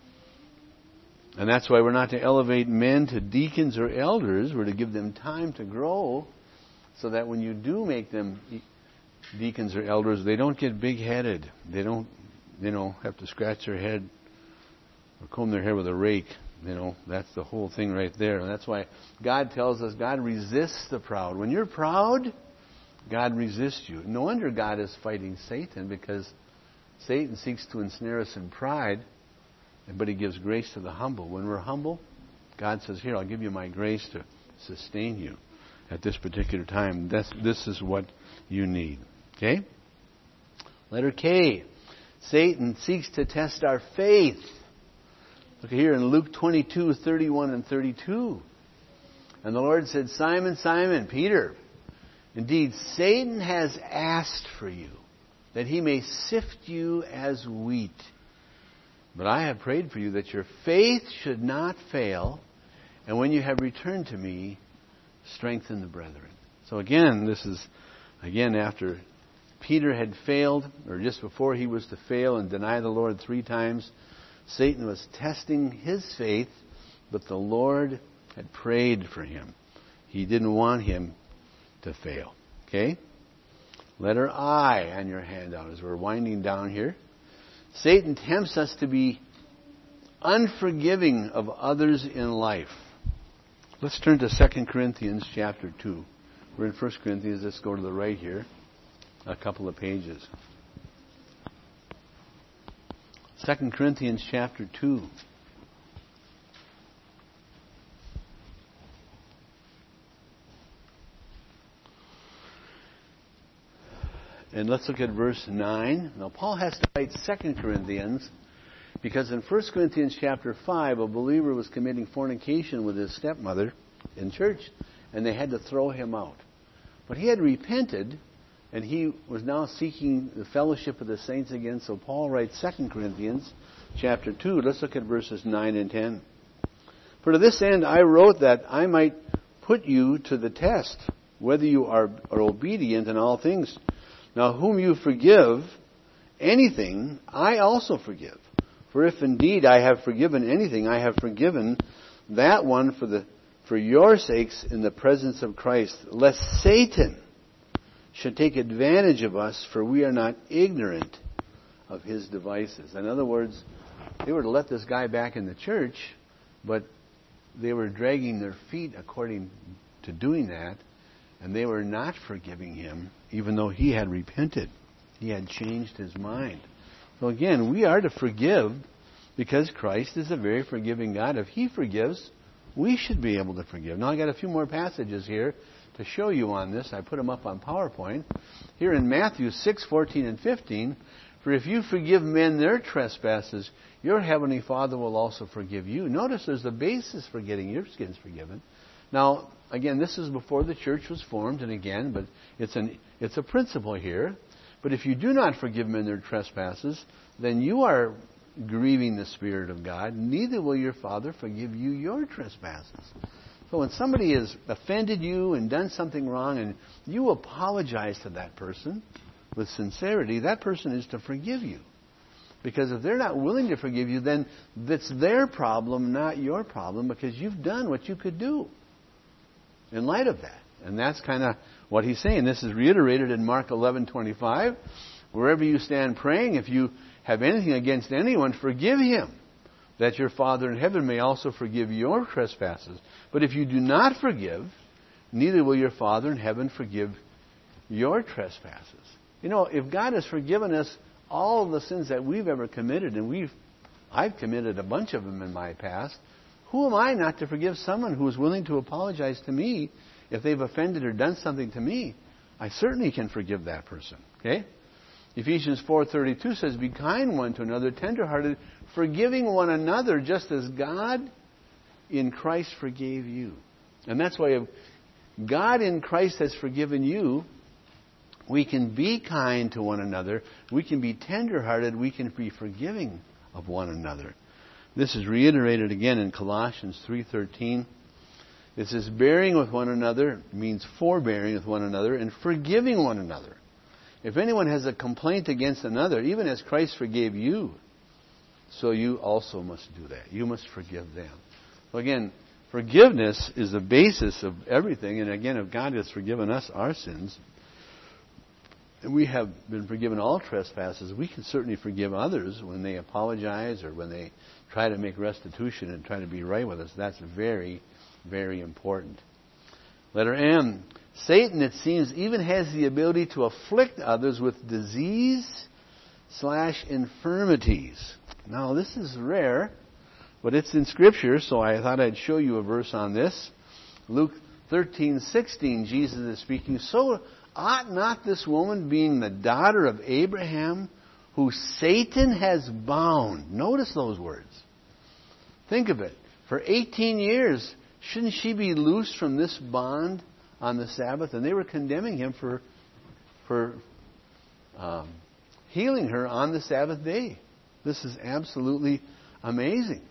And that's why we're not to elevate men to deacons or elders. We're to give them time to grow so that when you do make them deacons or elders, they don't get big-headed. They don't, have to scratch their head or comb their hair with a rake. That's the whole thing right there. And that's why God tells us God resists the proud. When you're proud, God resists you. No wonder God is fighting Satan, because Satan seeks to ensnare us in pride, but He gives grace to the humble. When we're humble, God says, here, I'll give you my grace to sustain you at this particular time. This is what you need. Okay? Letter K. Satan seeks to test our faith. Look here in Luke 22:31 and 32. And the Lord said, Simon, Simon, Peter, indeed Satan has asked for you, that he may sift you as wheat. But I have prayed for you that your faith should not fail, and when you have returned to me, strengthen the brethren. So again, this is after Peter had failed, or just before he was to fail and deny the Lord 3 times. Satan was testing his faith, but the Lord had prayed for him. He didn't want him to fail. Okay? Letter I on your handout as we're winding down here. Satan tempts us to be unforgiving of others in life. Let's turn to 2 Corinthians chapter 2. We're in 1 Corinthians. Let's go to the right here, a couple of pages. 2 Corinthians chapter 2. And let's look at verse 9. Now, Paul has to write 2 Corinthians because in 1 Corinthians chapter 5, a believer was committing fornication with his stepmother in church, and they had to throw him out. But he had repented, and he was now seeking the fellowship of the saints again. So Paul writes 2 Corinthians chapter 2. Let's look at verses 9 and 10. For to this end I wrote that I might put you to the test, whether you are obedient in all things. Now whom you forgive anything, I also forgive. For if indeed I have forgiven anything, I have forgiven that one for your sakes in the presence of Christ, lest Satan should take advantage of us, for we are not ignorant of his devices. In other words, they were to let this guy back in the church, but they were dragging their feet according to doing that, and they were not forgiving him, even though he had repented. He had changed his mind. So again, we are to forgive because Christ is a very forgiving God. If he forgives, we should be able to forgive. Now I got a few more passages here to show you on this. I put them up on PowerPoint. Here in Matthew 6:14 and 15, For if you forgive men their trespasses, your heavenly Father will also forgive you. Notice there's a basis for getting your sins forgiven. Now, again, this is before the church was formed, and again, but it's a principle here. But if you do not forgive men their trespasses, then you are grieving the Spirit of God. Neither will your Father forgive you your trespasses. So when somebody has offended you and done something wrong, and you apologize to that person with sincerity, that person is to forgive you. Because if they're not willing to forgive you, then it's their problem, not your problem, because you've done what you could do in light of that. And that's kind of what he's saying. This is reiterated in Mark 11:25. Wherever you stand praying, if you have anything against anyone, forgive him, that your Father in heaven may also forgive your trespasses. But if you do not forgive, neither will your Father in heaven forgive your trespasses. You know, if God has forgiven us all of the sins that we've ever committed, and I've committed a bunch of them in my past, who am I not to forgive someone who is willing to apologize to me if they've offended or done something to me? I certainly can forgive that person. Okay? Ephesians 4:32 says, be kind one to another, tenderhearted, forgiving one another, just as God in Christ forgave you. And that's why if God in Christ has forgiven you, we can be kind to one another, we can be tenderhearted, we can be forgiving of one another. This is reiterated again in Colossians 3:13. It says, bearing with one another means forbearing with one another and forgiving one another. If anyone has a complaint against another, even as Christ forgave you, so you also must do that. You must forgive them. So again, forgiveness is the basis of everything. And again, if God has forgiven us our sins, and we have been forgiven all trespasses, we can certainly forgive others when they apologize or when they try to make restitution and try to be right with us. That's very, very important. Letter M. Satan, it seems, even has the ability to afflict others with disease/infirmities. Now, this is rare, but it's in Scripture, so I thought I'd show you a verse on this. Luke 13:16, Jesus is speaking. So ought not this woman, being the daughter of Abraham, who Satan has bound? Notice those words. Think of it. For 18 years, shouldn't she be loosed from this bond on the Sabbath? And they were condemning him for healing her on the Sabbath day. This is absolutely amazing.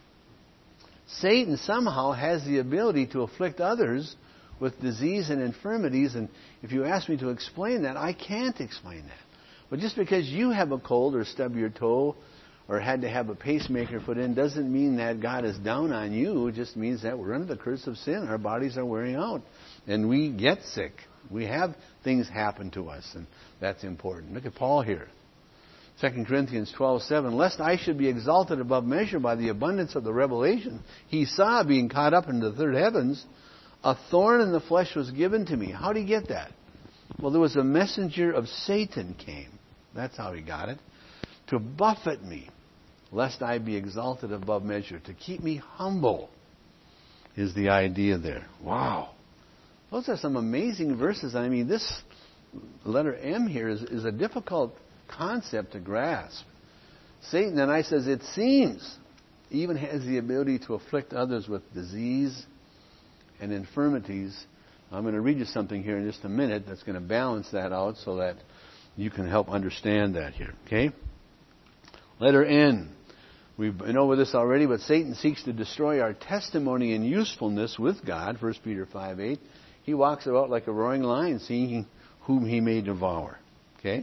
Satan somehow has the ability to afflict others with disease and infirmities, and if you ask me to explain that, I can't explain that. But just because you have a cold or stub your toe or had to have a pacemaker put in doesn't mean that God is down on you. It just means that we're under the curse of sin. Our bodies are wearing out, and we get sick. We have things happen to us, and that's important. Look at Paul here. 2 Corinthians 12:7, lest I should be exalted above measure by the abundance of the revelation, he saw, being caught up into the third heavens, a thorn in the flesh was given to me. How did he get that? Well, there was a messenger of Satan came. That's how he got it. To buffet me, lest I be exalted above measure. To keep me humble is the idea there. Wow. Those are some amazing verses. I mean, this letter M here is a difficult concept to grasp. Satan, and I says, it seems, even has the ability to afflict others with disease and infirmities. I'm going to read you something here in just a minute that's going to balance that out so that you can help understand that here. Okay? Letter N. We've been over this already, but Satan seeks to destroy our testimony and usefulness with God. 1 Peter 5:8. He walks about like a roaring lion, seeking whom he may devour. Okay?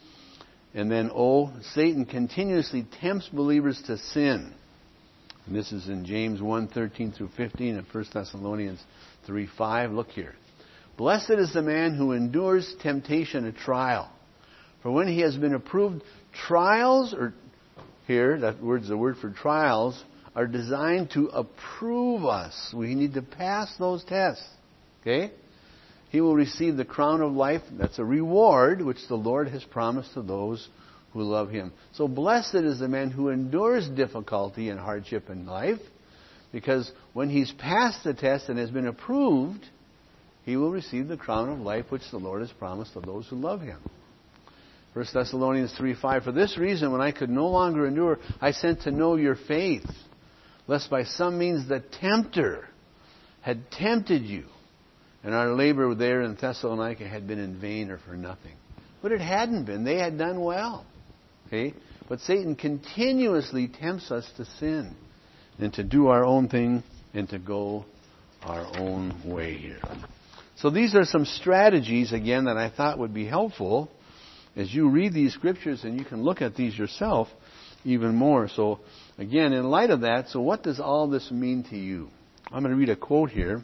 And then O. Satan continuously tempts believers to sin. And this is in James 1:13 through 15 and 1 Thessalonians 3:5. Look here. Blessed is the man who endures temptation and trial. For when he has been approved, trials, or here, that word's the word for trials, are designed to approve us. We need to pass those tests. Okay? He will receive the crown of life. That's a reward which the Lord has promised to those who love Him. So blessed is the man who endures difficulty and hardship in life, because when he's passed the test and has been approved, he will receive the crown of life which the Lord has promised to those who love Him. 1 Thessalonians 3:5, for this reason, when I could no longer endure, I sent to know your faith, lest by some means the tempter had tempted you, and our labor there in Thessalonica had been in vain or for nothing. But it hadn't been. They had done well. Okay? But Satan continuously tempts us to sin and to do our own thing and to go our own way here. So these are some strategies, again, that I thought would be helpful as you read these scriptures, and you can look at these yourself even more. So, again, in light of that, so what does all this mean to you? I'm going to read a quote here,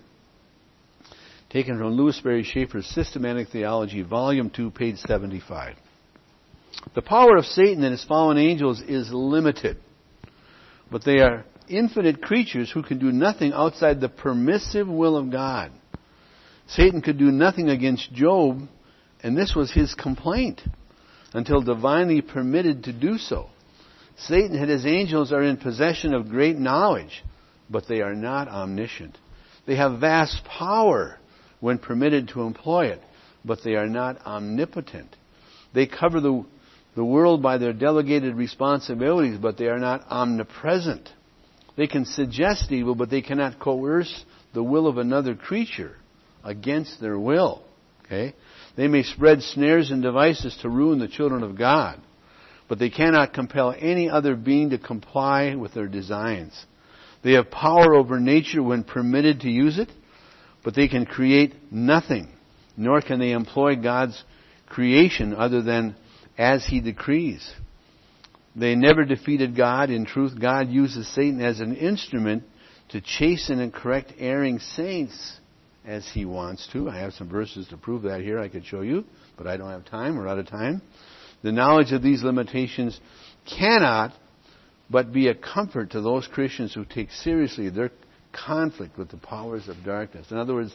taken from Louis Berry Schaeffer's Systematic Theology, Volume 2, page 75. The power of Satan and his fallen angels is limited, but they are infinite creatures who can do nothing outside the permissive will of God. Satan could do nothing against Job, and this was his complaint, until divinely permitted to do so. Satan and his angels are in possession of great knowledge, but they are not omniscient. They have vast power when permitted to employ it, but they are not omnipotent. They cover the world by their delegated responsibilities, but they are not omnipresent. They can suggest evil, but they cannot coerce the will of another creature against their will. Okay? They may spread snares and devices to ruin the children of God, but they cannot compel any other being to comply with their designs. They have power over nature when permitted to use it, but they can create nothing, nor can they employ God's creation other than as He decrees. They never defeated God. In truth, God uses Satan as an instrument to chasten and correct erring saints as He wants to. I have some verses to prove that here I could show you, but I don't have time. We're out of time. The knowledge of these limitations cannot but be a comfort to those Christians who take seriously their conflict with the powers of darkness. In other words,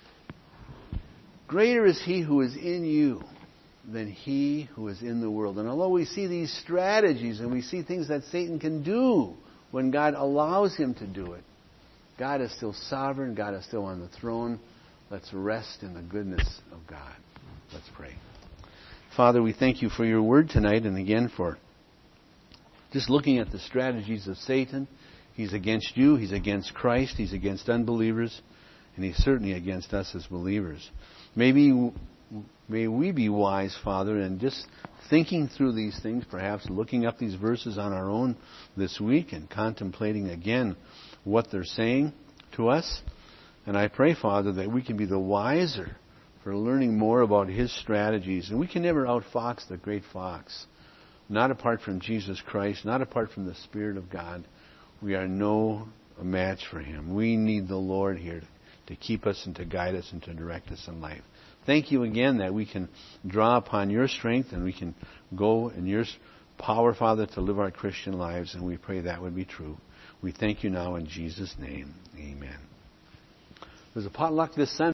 greater is He who is in you than he who is in the world. And although we see these strategies and we see things that Satan can do when God allows him to do it, God is still sovereign. God is still on the throne. Let's rest in the goodness of God. Let's pray. Father, we thank You for Your word tonight, and again for just looking at the strategies of Satan. He's against You. He's against Christ. He's against unbelievers. And he's certainly against us as believers. May we be wise, Father, in just thinking through these things, perhaps looking up these verses on our own this week and contemplating again what they're saying to us. And I pray, Father, that we can be the wiser for learning more about His strategies. And we can never outfox the great fox. Not apart from Jesus Christ, not apart from the Spirit of God. We are no match for Him. We need the Lord here to keep us and to guide us and to direct us in life. Thank You again that we can draw upon Your strength and we can go in Your power, Father, to live our Christian lives, and we pray that would be true. We thank You now in Jesus' name. Amen. There's a potluck this Sunday.